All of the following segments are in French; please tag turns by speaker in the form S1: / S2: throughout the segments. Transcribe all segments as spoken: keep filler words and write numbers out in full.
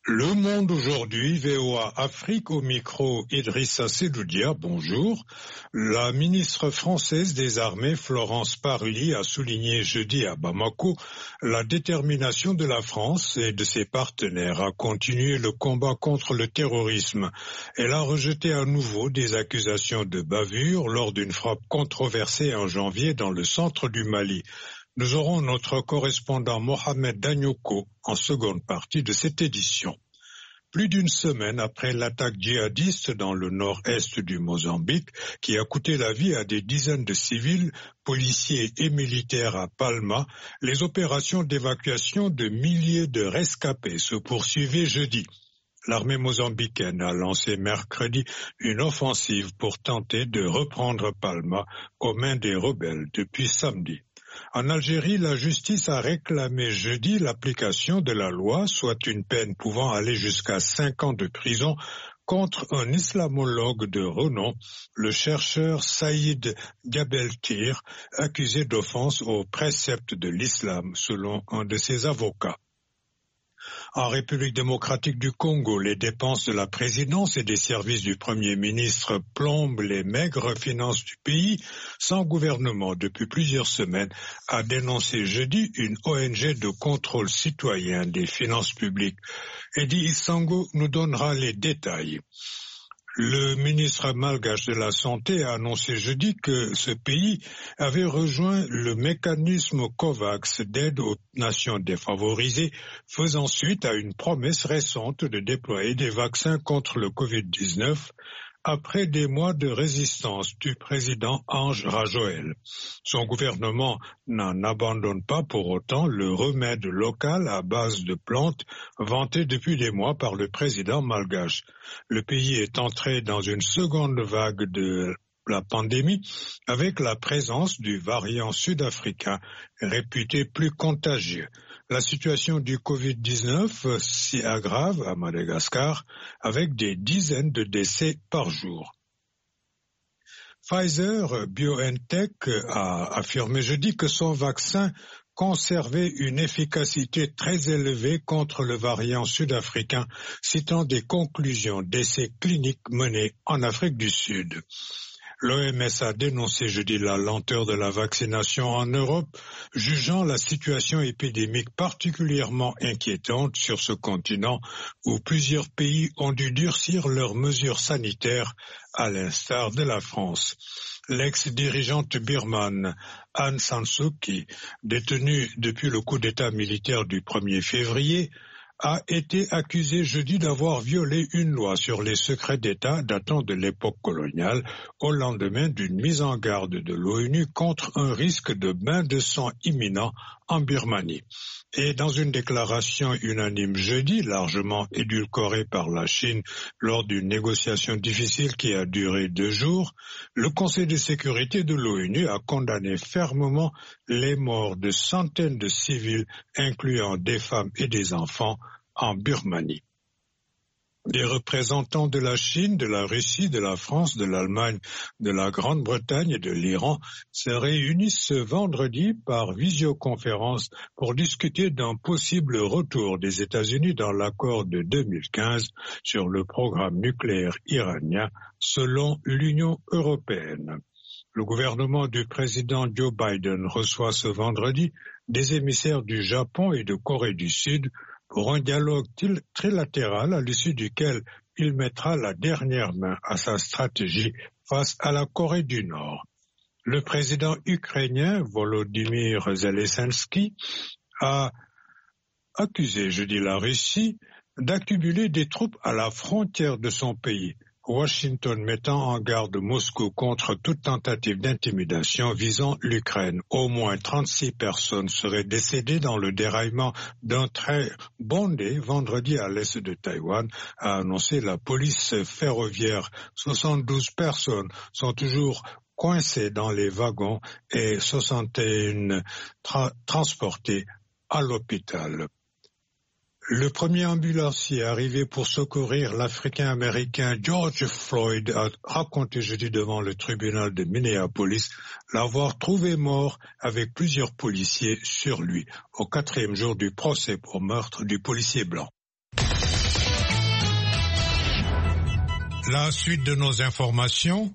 S1: Le Monde aujourd'hui, V O A Afrique au micro, Idrissa Seloudia, bonjour. La ministre française des Armées, Florence Parly, a souligné jeudi à Bamako la détermination de la France et de ses partenaires à continuer le combat contre le terrorisme. Elle a rejeté à nouveau des accusations de bavure lors d'une frappe controversée en janvier dans le centre du Mali. Nous aurons notre correspondant Mohamed Danyoko en seconde partie de cette édition. Plus d'une semaine après l'attaque djihadiste dans le nord-est du Mozambique, qui a coûté la vie à des dizaines de civils, policiers et militaires à Palma, les opérations d'évacuation de milliers de rescapés se poursuivaient jeudi. L'armée mozambicaine a lancé mercredi une offensive pour tenter de reprendre Palma aux mains des rebelles depuis samedi. En Algérie, la justice a réclamé jeudi l'application de la loi, soit une peine pouvant aller jusqu'à cinq ans de prison, contre un islamologue de renom, le chercheur Saïd Gabeltir, accusé d'offense aux préceptes de l'islam, selon un de ses avocats. En République démocratique du Congo, les dépenses de la présidence et des services du Premier ministre plombent les maigres finances du pays. Son gouvernement, depuis plusieurs semaines, a dénoncé jeudi une O N G de contrôle citoyen des finances publiques. Eddie Isango nous donnera les détails. Le ministre malgache de la Santé a annoncé jeudi que ce pays avait rejoint le mécanisme COVAX d'aide aux nations défavorisées, faisant suite à une promesse récente de déployer des vaccins contre le covid dix-neuf après des mois de résistance du président Ange Rajoel. Son gouvernement n'en abandonne pas pour autant le remède local à base de plantes vanté depuis des mois par le président malgache. Le pays est entré dans une seconde vague de la pandémie avec la présence du variant sud-africain réputé plus contagieux. La situation du covid dix-neuf s'y aggrave à Madagascar avec des dizaines de décès par jour. Pfizer BioNTech a affirmé jeudi que son vaccin conservait une efficacité très élevée contre le variant sud-africain, citant des conclusions d'essais cliniques menés en Afrique du Sud. L'O M S a dénoncé jeudi la lenteur de la vaccination en Europe, jugeant la situation épidémique particulièrement inquiétante sur ce continent où plusieurs pays ont dû durcir leurs mesures sanitaires, à l'instar de la France. L'ex-dirigeante birmane Aung San Suu Kyi, détenue depuis le coup d'État militaire du premier février, a été accusé jeudi d'avoir violé une loi sur les secrets d'État datant de l'époque coloniale au lendemain d'une mise en garde de l'ONU contre un risque de bain de sang imminent en Birmanie. Et dans une déclaration unanime jeudi, largement édulcorée par la Chine lors d'une négociation difficile qui a duré deux jours, le Conseil de sécurité de l'ONU a condamné fermement les morts de centaines de civils, incluant des femmes et des enfants, en Birmanie. Des représentants de la Chine, de la Russie, de la France, de l'Allemagne, de la Grande-Bretagne et de l'Iran se réunissent ce vendredi par visioconférence pour discuter d'un possible retour des États-Unis dans l'accord de deux mille quinze sur le programme nucléaire iranien, selon l'Union européenne. Le gouvernement du président Joe Biden reçoit ce vendredi des émissaires du Japon et de Corée du Sud pour un dialogue trilatéral à l'issue duquel il mettra la dernière main à sa stratégie face à la Corée du Nord. Le président ukrainien Volodymyr Zelensky a accusé jeudi la Russie d'accumuler des troupes à la frontière de son pays, Washington mettant en garde Moscou contre toute tentative d'intimidation visant l'Ukraine. Au moins trente-six personnes seraient décédées dans le déraillement d'un train bondé vendredi à l'est de Taïwan, a annoncé la police ferroviaire. soixante-douze personnes sont toujours coincées dans les wagons et soixante et un tra- transportées à l'hôpital. Le premier ambulancier arrivé pour secourir l'Africain-Américain George Floyd a raconté jeudi devant le tribunal de Minneapolis l'avoir trouvé mort avec plusieurs policiers sur lui, au quatrième jour du procès pour meurtre du policier blanc. La suite de nos informations.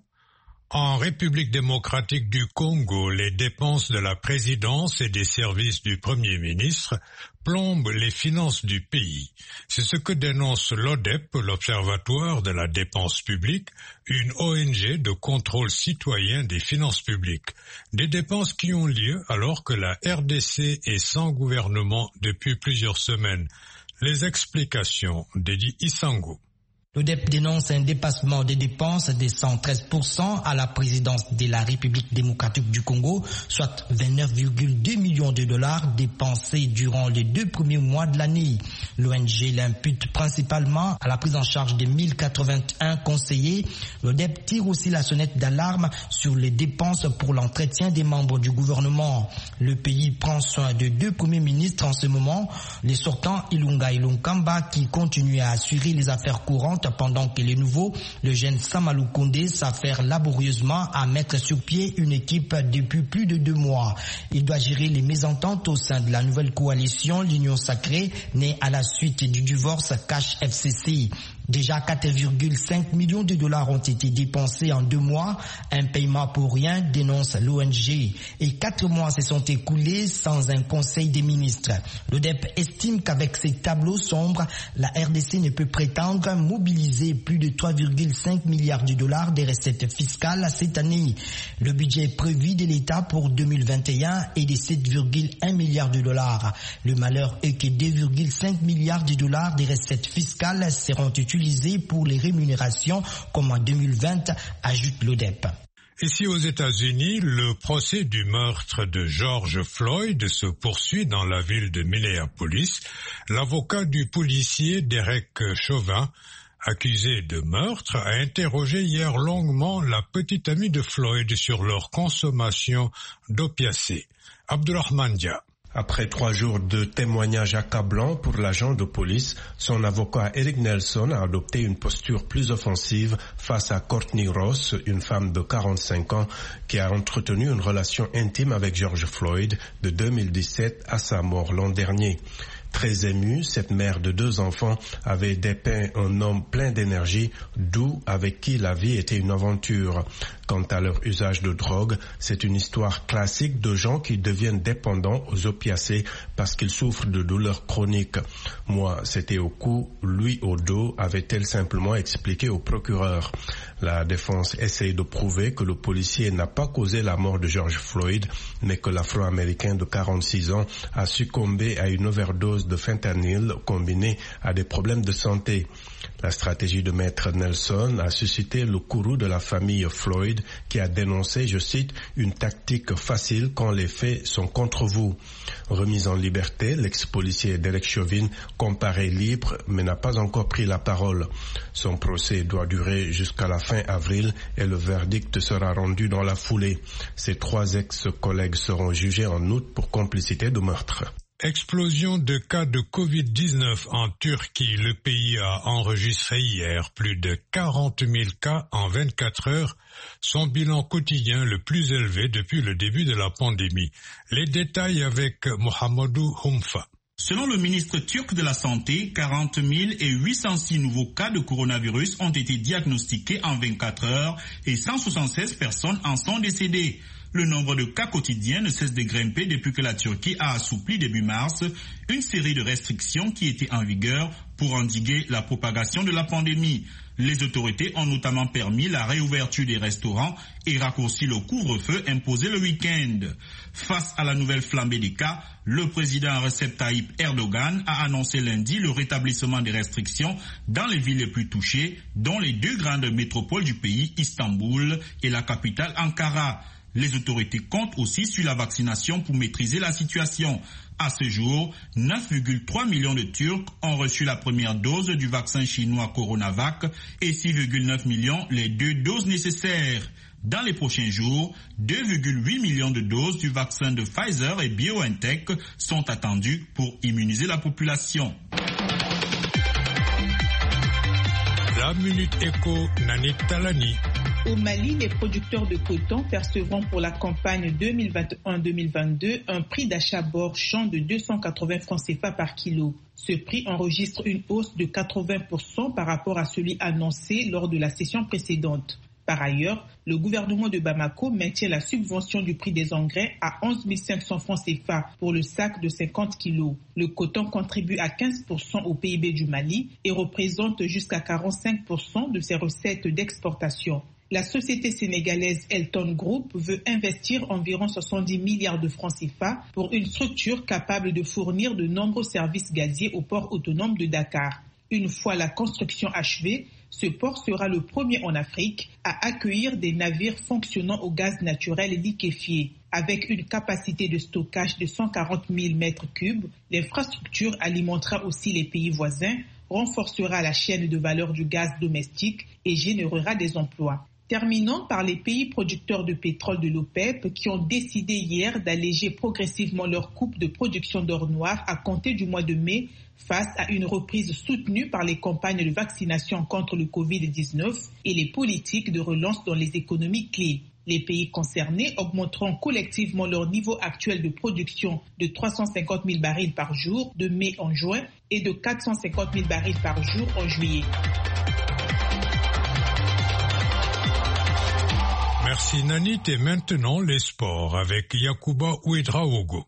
S1: En République démocratique du Congo, les dépenses de la présidence et des services du Premier ministre plombent les finances du pays. C'est ce que dénonce l'O D E P, l'Observatoire de la dépense publique, une O N G de contrôle citoyen des finances publiques. Des dépenses qui ont lieu alors que la R D C est sans gouvernement depuis plusieurs semaines. Les explications d'Edi Isango.
S2: L'O D E P dénonce un dépassement des dépenses de cent treize pour cent à la présidence de la République démocratique du Congo, soit vingt-neuf virgule deux millions de dollars dépensés durant les deux premiers mois de l'année. L'O N G l'impute principalement à la prise en charge des mille quatre-vingt-un conseillers. L'O D E P tire aussi la sonnette d'alarme sur les dépenses pour l'entretien des membres du gouvernement. Le pays prend soin de deux premiers ministres en ce moment, les sortants Ilunga Ilunkamba qui continuent à assurer les affaires courantes pendant que les nouveaux, le jeune Samalou Kondé, s'affaire laborieusement à mettre sur pied une équipe depuis plus de deux mois. Il doit gérer les mésententes au sein de la nouvelle coalition, l'Union Sacrée, née à la suite du divorce Cash F C C. Déjà quatre virgule cinq millions de dollars ont été dépensés en deux mois, un paiement pour rien, dénonce l'O N G. Et quatre mois se sont écoulés sans un conseil des ministres. L'O D E P estime qu'avec ces tableaux sombres, la R D C ne peut prétendre mobiliser plus de trois virgule cinq milliards de dollars des recettes fiscales cette année. Le budget prévu de l'État pour deux mille vingt et un est de sept virgule un milliards de dollars. Le malheur est que deux virgule cinq milliards de dollars des recettes fiscales seront utilisés pour les rémunérations comme en deux mille vingt, ajoute l'O D E P.
S1: Ici aux États-Unis, le procès du meurtre de George Floyd se poursuit dans la ville de Minneapolis. L'avocat du policier Derek Chauvin, accusé de meurtre, a interrogé hier longuement la petite amie de Floyd sur leur consommation d'opiacés. Abdurrahman Dia.
S3: Après trois jours de témoignages accablants pour l'agent de police, son avocat Eric Nelson a adopté une posture plus offensive face à Courtney Ross, une femme de quarante-cinq ans qui a entretenu une relation intime avec George Floyd de deux mille dix-sept à sa mort l'an dernier. Très émue, cette mère de deux enfants avait dépeint un homme plein d'énergie, doux, avec qui la vie était une aventure. Quant à leur usage de drogue, c'est une histoire classique de gens qui deviennent dépendants aux opiacés parce qu'ils souffrent de douleurs chroniques. Moi, c'était au cou, lui au dos, avait-elle simplement expliqué au procureur. La défense essaye de prouver que le policier n'a pas causé la mort de George Floyd, mais que l'Afro-Américain de quarante-six ans a succombé à une overdose de fentanyl combinée à des problèmes de santé. La stratégie de maître Nelson a suscité le courroux de la famille Floyd qui a dénoncé, je cite, une tactique facile quand les faits sont contre vous. Remis en liberté, l'ex-policier Derek Chauvin comparaît libre mais n'a pas encore pris la parole. Son procès doit durer jusqu'à la fin avril et le verdict sera rendu dans la foulée. Ses trois ex-collègues seront jugés en août pour complicité de meurtre.
S1: Explosion de cas de covid dix-neuf en Turquie. Le pays a enregistré hier plus de quarante mille cas en vingt-quatre heures, son bilan quotidien le plus élevé depuis le début de la pandémie. Les détails avec Mohamedou Humfa.
S4: Selon le ministre turc de la Santé, quarante mille huit cent six nouveaux cas de coronavirus ont été diagnostiqués en vingt-quatre heures et cent soixante-seize personnes en sont décédées. Le nombre de cas quotidiens ne cesse de grimper depuis que la Turquie a assoupli début mars une série de restrictions qui étaient en vigueur pour endiguer la propagation de la pandémie. Les autorités ont notamment permis la réouverture des restaurants et raccourci le couvre-feu imposé le week-end. Face à la nouvelle flambée des cas, le président Recep Tayyip Erdogan a annoncé lundi le rétablissement des restrictions dans les villes les plus touchées, dont les deux grandes métropoles du pays, Istanbul et la capitale Ankara. Les autorités comptent aussi sur la vaccination pour maîtriser la situation. À ce jour, neuf virgule trois millions de Turcs ont reçu la première dose du vaccin chinois Coronavac et six virgule neuf millions les deux doses nécessaires. Dans les prochains jours, deux virgule huit millions de doses du vaccin de Pfizer et BioNTech sont attendues pour immuniser la population.
S1: La Minute Éco, Nanit Talani.
S5: Au Mali, les producteurs de coton percevront pour la campagne deux mille vingt et un deux mille vingt-deux un prix d'achat bord champ de deux cent quatre-vingts francs C F A par kilo. Ce prix enregistre une hausse de quatre-vingts pour cent par rapport à celui annoncé lors de la session précédente. Par ailleurs, le gouvernement de Bamako maintient la subvention du prix des engrais à onze mille cinq cents francs C F A pour le sac de cinquante kilos. Le coton contribue à quinze pour cent au P I B du Mali et représente jusqu'à quarante-cinq pour cent de ses recettes d'exportation. La société sénégalaise Elton Group veut investir environ soixante-dix milliards de francs C F A pour une structure capable de fournir de nombreux services gaziers au port autonome de Dakar. Une fois la construction achevée, ce port sera le premier en Afrique à accueillir des navires fonctionnant au gaz naturel liquéfié. Avec une capacité de stockage de cent quarante mille mètres cubes, l'infrastructure alimentera aussi les pays voisins, renforcera la chaîne de valeur du gaz domestique et générera des emplois. Terminons par les pays producteurs de pétrole de l'OPEP qui ont décidé hier d'alléger progressivement leur coupe de production d'or noir à compter du mois de mai face à une reprise soutenue par les campagnes de vaccination contre le covid dix-neuf et les politiques de relance dans les économies clés. Les pays concernés augmenteront collectivement leur niveau actuel de production de trois cent cinquante mille barils par jour de mai en juin et de quatre cent cinquante mille barils par jour en juillet.
S1: Merci Nanit, et maintenant les sports avec Yacouba Ouedraogo.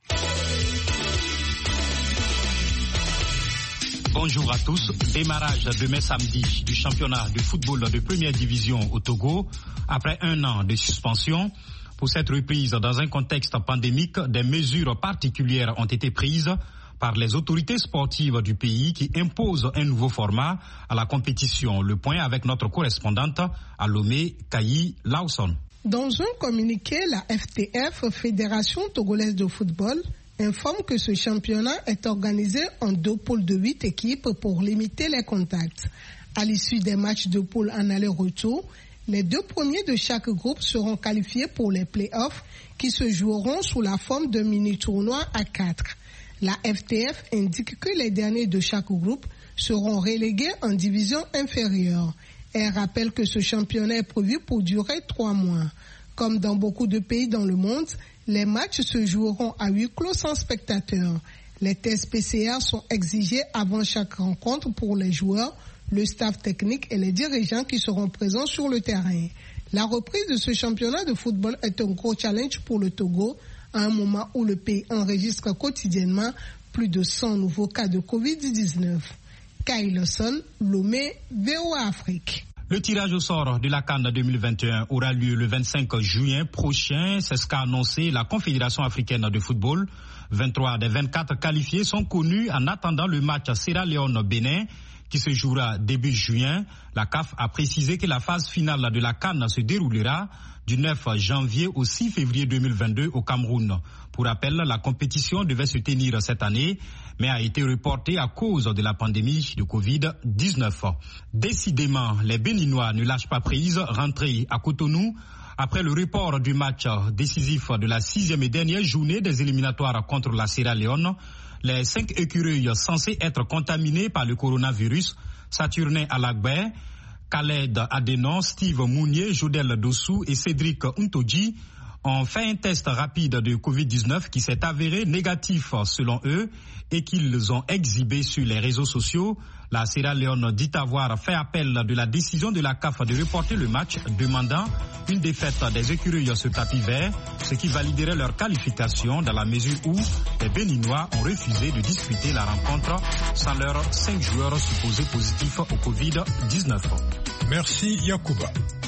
S6: Bonjour à tous. Démarrage demain samedi du championnat de football de première division au Togo après un an de suspension. Pour cette reprise dans un contexte pandémique, des mesures particulières ont été prises par les autorités sportives du pays qui imposent un nouveau format à la compétition. Le point avec notre correspondante à Lomé, Kayi Lawson.
S7: Dans un communiqué, la F T F, Fédération togolaise de football, informe que ce championnat est organisé en deux poules de huit équipes pour limiter les contacts. À l'issue des matchs de poule en aller-retour, les deux premiers de chaque groupe seront qualifiés pour les play-offs qui se joueront sous la forme d'un mini-tournoi à quatre. La F T F indique que les derniers de chaque groupe seront relégués en division inférieure. Elle rappelle que ce championnat est prévu pour durer trois mois. Comme dans beaucoup de pays dans le monde, les matchs se joueront à huis clos sans spectateurs. Les tests P C R sont exigés avant chaque rencontre pour les joueurs, le staff technique et les dirigeants qui seront présents sur le terrain. La reprise de ce championnat de football est un gros challenge pour le Togo, à un moment où le pays enregistre quotidiennement plus de cent nouveaux cas de covid dix-neuf. Kayi Lawson, Lomé, V O A Afrique.
S6: Le tirage au sort de la CAN deux mille vingt et un aura lieu le vingt-cinq juin prochain. C'est ce qu'a annoncé la Confédération africaine de football. vingt-trois des vingt-quatre qualifiés sont connus en attendant le match Sierra Leone-Bénin qui se jouera début juin. La C A F a précisé que la phase finale de la CAN se déroulera du neuf janvier au six février deux mille vingt-deux au Cameroun. Pour rappel, la compétition devait se tenir cette année, mais a été reportée à cause de la pandémie de covid dix-neuf. Décidément, les Béninois ne lâchent pas prise, rentrés à Cotonou après le report du match décisif de la sixième et dernière journée des éliminatoires contre la Sierra Leone. Les cinq écureuils censés être contaminés par le coronavirus, Saturnin Alagbé, Khaled Adenon, Steve Mounier, Jodel Dossou et Cédric Untoji ont fait un test rapide de covid dix-neuf qui s'est avéré négatif selon eux et qu'ils ont exhibé sur les réseaux sociaux. La Sierra Leone dit avoir fait appel de la décision de la C A F de reporter le match, demandant une défaite des écureuils sur tapis vert, ce qui validerait leur qualification dans la mesure où les Béninois ont refusé de disputer la rencontre sans leurs cinq joueurs supposés positifs au covid dix-neuf.
S1: Merci Yacouba.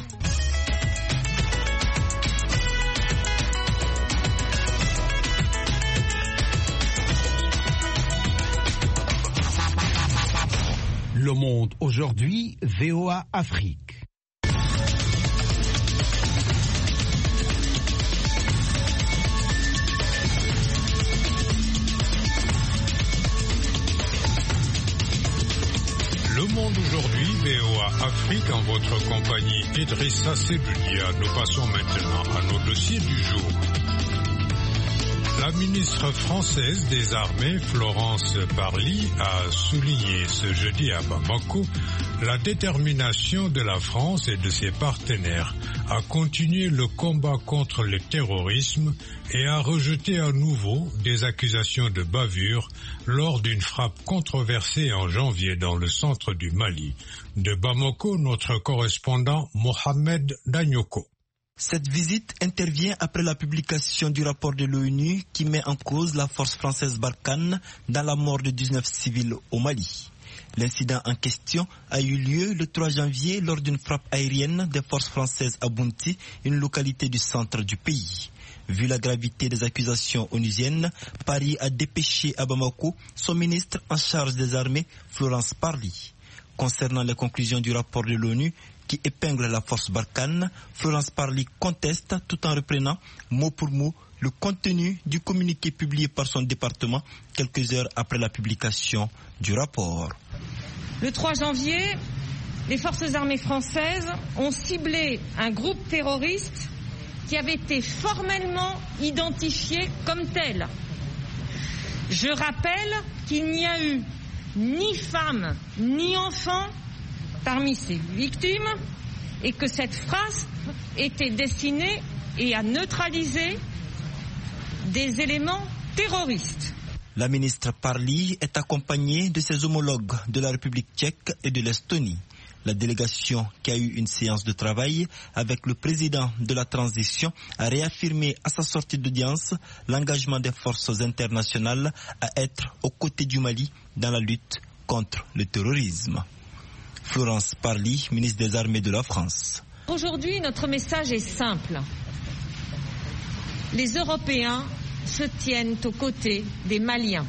S8: Le Monde aujourd'hui, V O A Afrique.
S1: Le Monde aujourd'hui, V O A Afrique, en votre compagnie Idrissa Sebudia. Nous passons maintenant à nos dossiers du jour. La ministre française des Armées, Florence Parly, a souligné ce jeudi à Bamako la détermination de la France et de ses partenaires à continuer le combat contre le terrorisme et à rejeter à nouveau des accusations de bavure lors d'une frappe controversée en janvier dans le centre du Mali. De Bamako, notre correspondant Mohamed Danyoko.
S9: Cette visite intervient après la publication du rapport de l'ONU qui met en cause la force française Barkhane dans la mort de dix-neuf civils au Mali. L'incident en question a eu lieu le trois janvier lors d'une frappe aérienne des forces françaises à Bounti, une localité du centre du pays. Vu la gravité des accusations onusiennes, Paris a dépêché à Bamako son ministre en charge des armées, Florence Parly. Concernant les conclusions du rapport de l'ONU qui épingle la force Barkhane, Florence Parly conteste tout en reprenant mot pour mot le contenu du communiqué publié par son département quelques heures après la publication du rapport.
S10: Le trois janvier, les forces armées françaises ont ciblé un groupe terroriste qui avait été formellement identifié comme tel. Je rappelle qu'il n'y a eu ni femmes ni enfants parmi ces victimes et que cette phrase était destinée et à neutraliser des éléments terroristes.
S9: La ministre Parly est accompagnée de ses homologues de la République tchèque et de l'Estonie. La délégation qui a eu une séance de travail avec le président de la transition a réaffirmé à sa sortie d'audience l'engagement des forces internationales à être aux côtés du Mali dans la lutte contre le terrorisme. Florence Parly, ministre des Armées de la France.
S10: Aujourd'hui, notre message est simple. Les Européens se tiennent aux côtés des Maliens.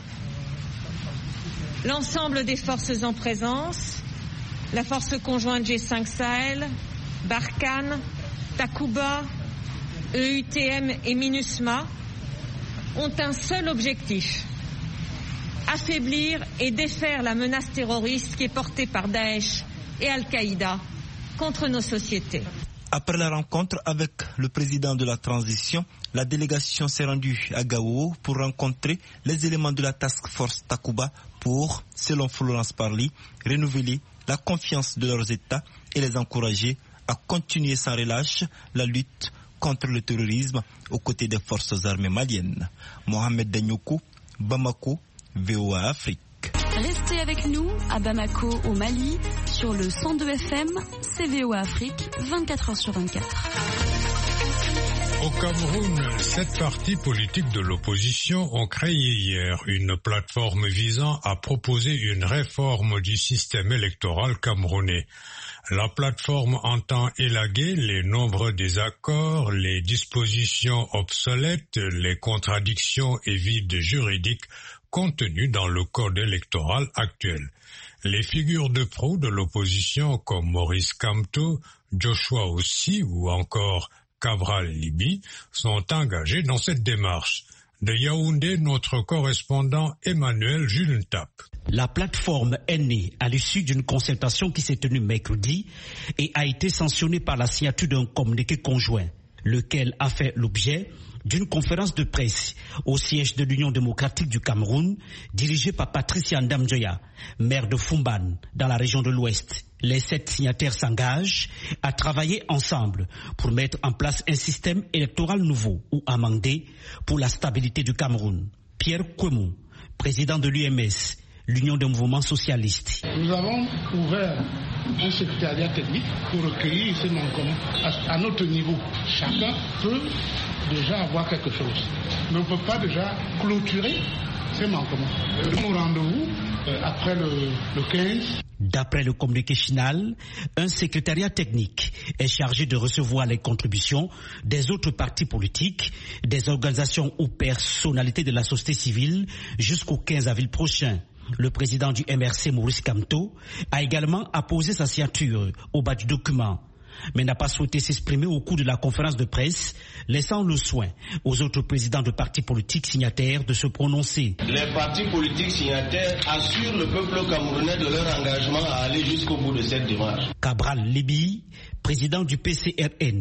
S10: L'ensemble des forces en présence, la force conjointe G cinq Sahel, Barkhane, Takuba, E U T M et MINUSMA, ont un seul objectif: affaiblir et défaire la menace terroriste qui est portée par Daesh et Al-Qaïda contre nos sociétés.
S9: Après la rencontre avec le président de la transition, la délégation s'est rendue à Gao pour rencontrer les éléments de la task force Takuba pour, selon Florence Parly, renouveler la confiance de leurs États et les encourager à continuer sans relâche la lutte contre le terrorisme aux côtés des forces armées maliennes. Mohamed Danyoko, Bamako, V O A Afrique.
S11: Restez avec nous à Bamako au Mali sur le cent deux F M, C V O A Afrique, vingt-quatre heures sur vingt-quatre.
S1: Au Cameroun, sept partis politiques de l'opposition ont créé hier une plateforme visant à proposer une réforme du système électoral camerounais. La plateforme entend élaguer les nombreux désaccords, les dispositions obsolètes, les contradictions et vides juridiques contenus dans le code électoral actuel. Les figures de proue de l'opposition comme Maurice Kamto, Joshua Ossi ou encore Cabral Libi sont engagés dans cette démarche. De Yaoundé, notre correspondant Emmanuel Julentap.
S12: La plateforme est née à l'issue d'une concertation qui s'est tenue mercredi et a été sanctionnée par la signature d'un communiqué conjoint, lequel a fait l'objet d'une conférence de presse au siège de l'Union démocratique du Cameroun, dirigée par Patricia Ndamjoya, maire de Fumban, dans la région de l'Ouest. Les sept signataires s'engagent à travailler ensemble pour mettre en place un système électoral nouveau ou amendé pour la stabilité du Cameroun. Pierre Kwemou, président de l'U M S, l'Union des mouvements socialistes.
S13: Nous avons ouvert un secrétariat technique pour recueillir ces noms communs. À notre niveau, chacun peut déjà avoir quelque chose. Mais on ne peut pas déjà clôturer ces manquements. Mon rendez-vous euh, après le, le quinze.
S12: D'après le communiqué final, un secrétariat technique est chargé de recevoir les contributions des autres partis politiques, des organisations ou personnalités de la société civile jusqu'au quinze avril prochain. Le président du M R C, Maurice Kamto, a également apposé sa signature au bas du document, mais n'a pas souhaité s'exprimer au cours de la conférence de presse, laissant le soin aux autres présidents de partis politiques signataires de se prononcer.
S14: Les partis politiques signataires assurent le peuple camerounais de leur engagement à aller jusqu'au bout de cette démarche.
S12: Cabral Libi, président du P C R N,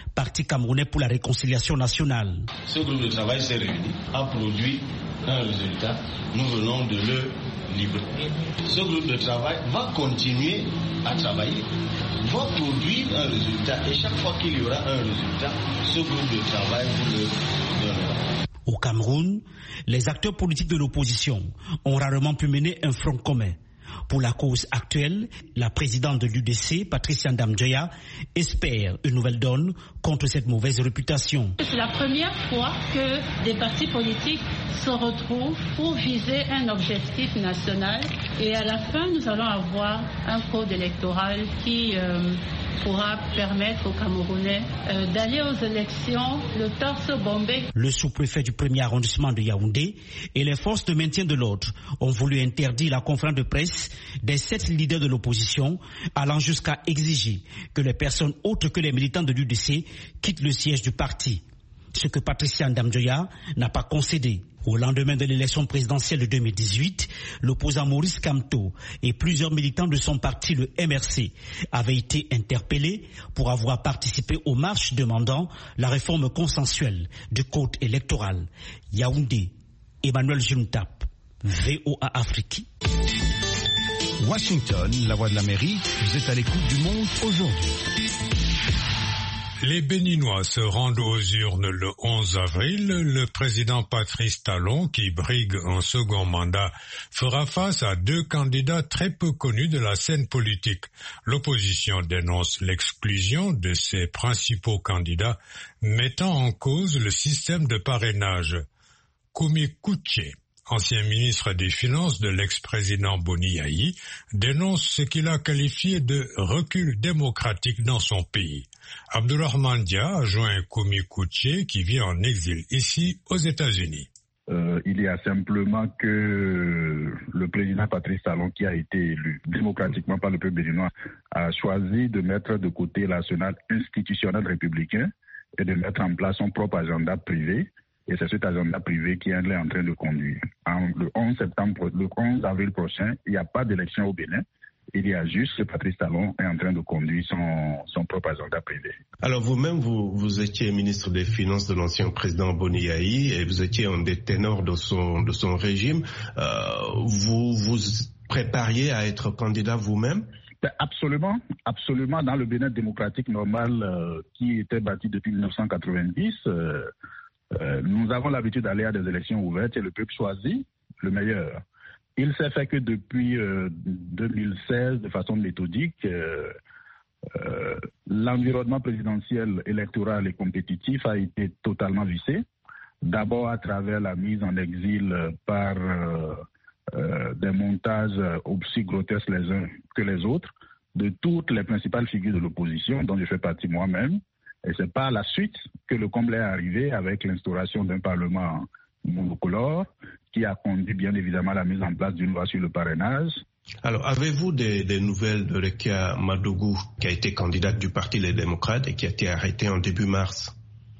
S12: Parti camerounais pour la réconciliation nationale.
S14: Ce groupe de travail s'est réuni, a produit un résultat. Nous venons de le livrer. Ce groupe de travail va continuer à travailler, va produire un résultat. Et chaque fois qu'il y aura un résultat, ce groupe de travail vous le donnera.
S12: Au Cameroun, les acteurs politiques de l'opposition ont rarement pu mener un front commun. Pour la cause actuelle, la présidente de l'U D C, Patricia Ndamjoya, espère une nouvelle donne contre cette mauvaise réputation.
S15: C'est la première fois que des partis politiques se retrouvent pour viser un objectif national et à la fin, nous allons avoir un code électoral qui euh, pourra permettre aux Camerounais euh, d'aller aux élections le torse bombé.
S12: Le sous-préfet du premier arrondissement de Yaoundé et les forces de maintien de l'ordre ont voulu interdire la conférence de presse des sept leaders de l'opposition, allant jusqu'à exiger que les personnes autres que les militants de l'U D C quittent le siège du parti. Ce que Patricia Ndamjoya n'a pas concédé. Au lendemain de l'élection présidentielle de deux mille dix-huit, l'opposant Maurice Kamto et plusieurs militants de son parti, le M R C, avaient été interpellés pour avoir participé aux marches demandant la réforme consensuelle du code électoral. Yaoundé, Emmanuel Juntap, V O A Afrique.
S8: Washington, la voix de l'Amérique, vous êtes à l'écoute du monde aujourd'hui.
S1: Les Béninois se rendent aux urnes le onze avril. Le président Patrice Talon, qui brigue un second mandat, fera face à deux candidats très peu connus de la scène politique. L'opposition dénonce l'exclusion de ses principaux candidats, mettant en cause le système de parrainage. Koumi Kouché, ancien ministre des Finances de l'ex-président Boni Yayi, dénonce ce qu'il a qualifié de recul démocratique dans son pays. Abdourahmane Dia a joint Koumi Kouché qui vit en exil ici aux États-Unis.
S16: Euh, il y a simplement que le président Patrice Talon, qui a été élu démocratiquement par le peuple béninois, a choisi de mettre de côté l'arsenal institutionnel républicain et de mettre en place son propre agenda privé. Et c'est cet agenda privé qui est en train de conduire. En, le onze septembre, le onze avril prochain, il n'y a pas d'élection au Bénin. Il y a juste que Patrice Talon est en train de conduire son, son propre agenda privé.
S3: Alors vous-même, vous, vous étiez ministre des Finances de l'ancien président Boni Yayi et vous étiez un des ténors de son, de son régime. Euh, vous vous prépariez à être candidat vous-même ?
S16: Absolument, absolument. Dans le Bénin démocratique normal euh, qui était bâti depuis mille neuf cent quatre-vingt-dix, euh, euh, nous avons l'habitude d'aller à des élections ouvertes et le peuple choisit le meilleur. Il s'est fait que depuis euh, deux mille seize, de façon méthodique, euh, euh, l'environnement présidentiel, électoral et compétitif a été totalement vissé. D'abord à travers la mise en exil par euh, euh, des montages aussi grotesques les uns que les autres de toutes les principales figures de l'opposition, dont je fais partie moi-même. Et c'est par la suite que le comble est arrivé avec l'instauration d'un parlement monocolore qui a conduit bien évidemment à la mise en place d'une loi sur le parrainage.
S3: Alors, avez-vous des, des nouvelles de Rekia Madougou, qui a été candidate du Parti Les Démocrates et qui a été arrêtée en début mars?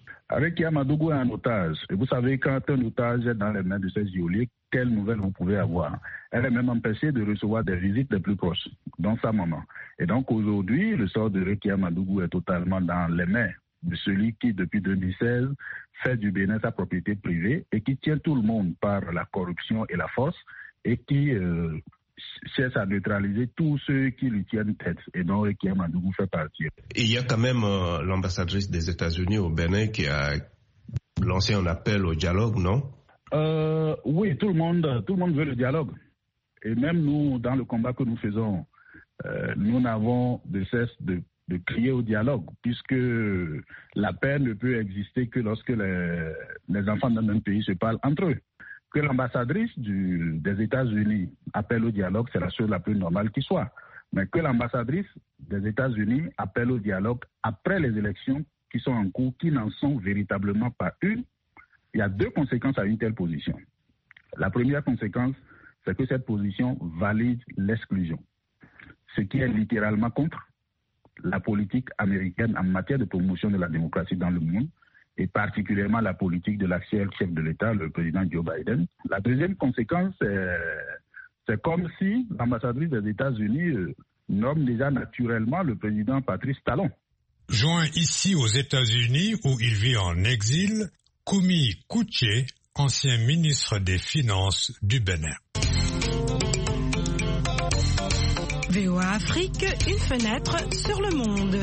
S16: Rekia Madougou est un otage. Et vous savez, quand un otage est dans les mains de ces geôliers, quelles nouvelles vous pouvez avoir? Elle est même empêchée de recevoir des visites les plus proches, dans sa maman. Et donc aujourd'hui, le sort de Rekia Madougou est totalement dans les mains de celui qui, depuis deux mille seize, fait du Bénin sa propriété privée et qui tient tout le monde par la corruption et la force et qui euh, cherche à neutraliser tous ceux qui lui tiennent tête et dont Rekia Madougou fait partie.
S3: Il y a quand même euh, l'ambassadrice des États-Unis au Bénin qui a lancé un appel au dialogue, non?
S16: euh, Oui, tout le monde, tout le monde veut le dialogue. Et même nous, dans le combat que nous faisons, euh, nous n'avons de cesse de de crier au dialogue, puisque la paix ne peut exister que lorsque les, les enfants d'un même pays se parlent entre eux. Que l'ambassadrice du, des États-Unis appelle au dialogue, c'est la chose la plus normale qui soit. Mais que l'ambassadrice des États-Unis appelle au dialogue après les élections qui sont en cours, qui n'en sont véritablement pas une, il y a deux conséquences à une telle position. La première conséquence, c'est que cette position valide l'exclusion, ce qui est littéralement contre la politique américaine en matière de promotion de la démocratie dans le monde, et particulièrement la politique de l'actuel chef de l'État, le président Joe Biden. La deuxième conséquence, c'est, c'est comme si l'ambassadrice des États-Unis euh, nomme déjà naturellement le président Patrice Talon.
S1: Joint ici aux États-Unis où il vit en exil, Kumi Kouché, ancien ministre des Finances du Bénin.
S17: V O A Afrique, une fenêtre sur le monde.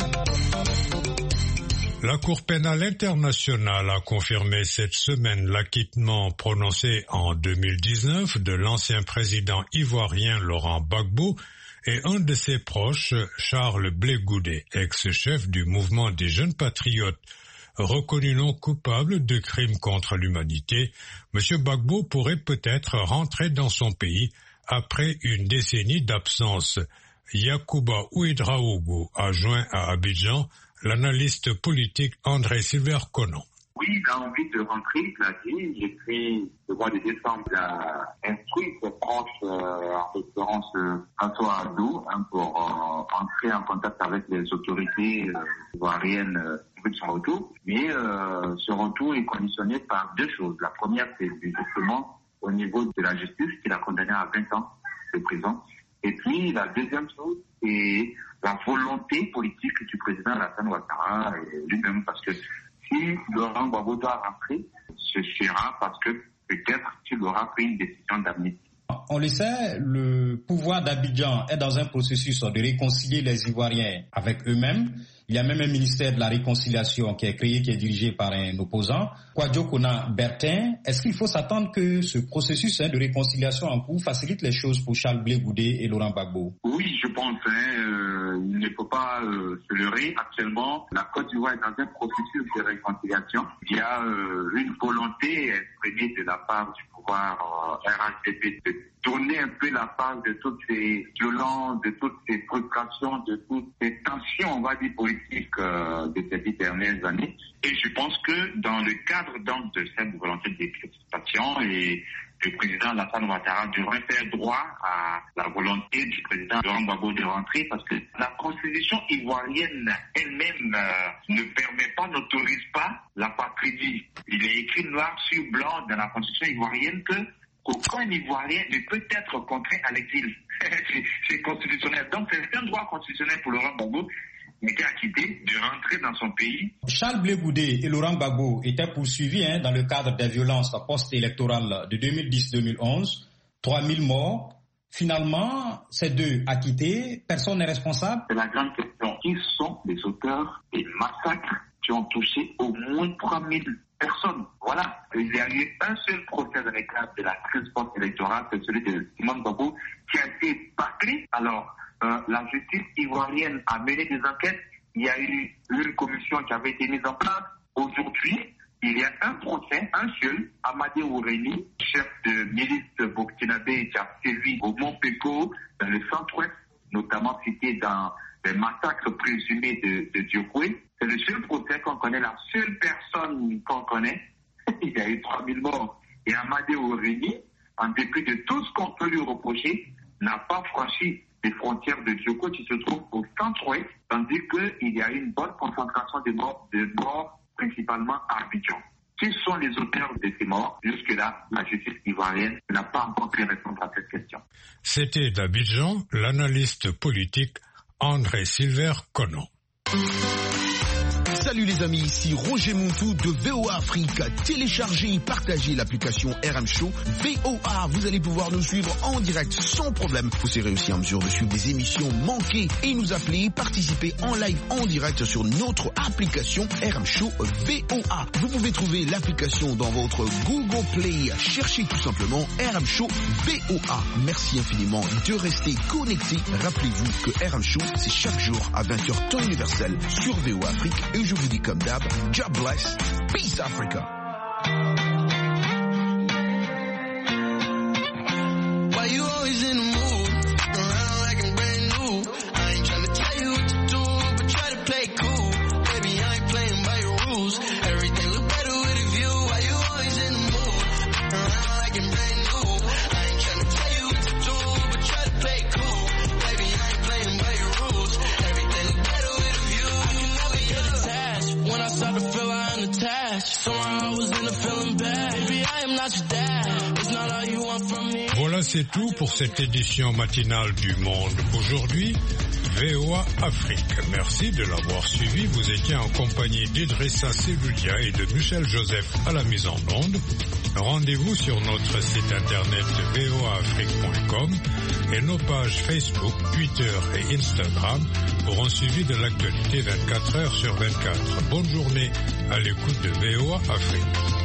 S1: La Cour pénale internationale a confirmé cette semaine l'acquittement prononcé en deux mille dix-neuf de l'ancien président ivoirien Laurent Gbagbo et un de ses proches, Charles Blé Goudé, ex-chef du mouvement des jeunes patriotes. Reconnu non coupable de crimes contre l'humanité, M. Gbagbo pourrait peut-être rentrer dans son pays après une décennie d'absence. Yacouba Ouedraogo a joint à Abidjan l'analyste politique André Silver-Conon.
S18: Oui, il a envie de rentrer, il l'a dit. J'ai pris le mois de décembre, il a instruit ses proches, euh, en l'occurrence euh, François Adou, hein, pour euh, entrer en contact avec les autorités euh, ivoiriennes euh, de son retour. Mais euh, ce retour est conditionné par deux choses. La première, c'est justement au niveau de la justice, qui l'a condamné à vingt ans de prison. Et puis la deuxième chose, c'est la volonté politique du président Alassane Ouattara lui-même, parce que si Laurent Gbagbo doit rentrer, ce sera parce que peut-être qu'il aura pris une décision d'amnistie.
S6: On le sait, le pouvoir d'Abidjan est dans un processus de réconcilier les Ivoiriens avec eux-mêmes. Il y a même un ministère de la réconciliation qui est créé, qui est dirigé par un opposant, Kwadjo Kona Bertin. Est-ce qu'il faut s'attendre que ce processus hein, de réconciliation en cours facilite les choses pour Charles Blé Goudé et Laurent Gbagbo?
S18: Oui, je pense. Hein, euh, il ne faut pas euh, se leurrer. Actuellement, la Côte d'Ivoire est dans un processus de réconciliation. Il y a euh, une volonté exprimée de la part du pouvoir euh, R H D P de tourner un peu la page de toutes ces violences, de toutes ces frustrations, de toutes ces tensions, on va dire, politiques euh, de ces dix dernières années. Et je pense que dans le cadre donc de cette volonté de décrispation, et le président Alassane Ouattara devrait faire droit à la volonté du président Laurent Gbagbo de rentrer, parce que la constitution ivoirienne elle-même euh, ne permet pas, n'autorise pas la patrie. Il est écrit noir sur blanc dans la constitution ivoirienne que aucun Ivoirien ne peut être contraint à l'exil. C'est constitutionnel. Donc c'est un droit constitutionnel pour Laurent Gbagbo, mais qui a quitté, de rentrer dans son pays.
S6: Charles Blé Goudé et Laurent Gbagbo étaient poursuivis hein, dans le cadre des violences post-électorales de deux mille dix deux mille onze. trois mille morts. Finalement, ces deux acquittés, personne n'est responsable.
S18: C'est la grande question. Qui sont les auteurs des massacres qui ont touché au moins trois mille personnes? Voilà. Il y a eu un seul procès dans le cadre de la crise post-électorale, c'est celui de Simone Gbagbo, qui a été bâclé. Alors, euh, la justice ivoirienne a mené des enquêtes. Il y a eu une commission qui avait été mise en place. Aujourd'hui, il y a un procès, un seul, Amadé Ouréni, chef de milice burkinabé qui a sévi au Mont Péco, dans le centre-ouest, notamment cité dans les massacres présumés de, de Diokoué. C'est le seul procès qu'on connaît, la seule personne qu'on connaît. Il y a eu trois mille morts. Et Amadé Ouréni, en dépit de tout ce qu'on peut lui reprocher, n'a pas franchi les frontières de Diokoué qui se trouve au centre-ouest, tandis qu'il y a une bonne concentration de morts, de morts principalement à Abidjan. Qui sont les auteurs de ces morts? Jusque-là, la justice ivoirienne n'a pas encore pu répondre à cette question.
S1: C'était d'Abidjan l'analyste politique André Silver-Conon.
S8: Salut les amis, ici Roger Montou de V O A Afrique. Téléchargez et partagez l'application R M Show V O A. Vous allez pouvoir nous suivre en direct sans problème. Vous serez aussi en mesure de suivre des émissions manquées et nous appeler, participer en live en direct sur notre application R M Show V O A. Vous pouvez trouver l'application dans votre Google Play. Cherchez tout simplement R M Show V O A. Merci infiniment de rester connecté. Rappelez-vous que R M Show, c'est chaque jour à vingt heures temps universel sur V O A Afrique. Et je vous dis comme d'hab, God bless, peace Africa.
S19: Why you always in the mood? Around like I'm brand new. I ain't trying to tell you what to do, but try to play cool. Baby, I ain't playing by your rules. Everything look better with a view. Why you always in the mood? Around like I'm brand new. I ain't trying to tell you what to do, but try to play cool. Baby, I ain't playing by your rules. Everything look better with a view. I can never get attached. When I start to feel I'm attached, somehow I was in a feeling bad. Baby, I am not your dad. It's not all you want from me.
S1: Voilà, c'est tout pour cette édition matinale du Monde aujourd'hui. V O A Afrique. Merci de l'avoir suivi. Vous étiez en compagnie d'Idrissa Seloudia et de Michel Joseph à la mise en onde. Rendez-vous sur notre site internet v o a afrique point com et nos pages Facebook, Twitter et Instagram pour un suivi de l'actualité vingt-quatre heures sur vingt-quatre. Bonne journée à l'écoute de V O A Afrique.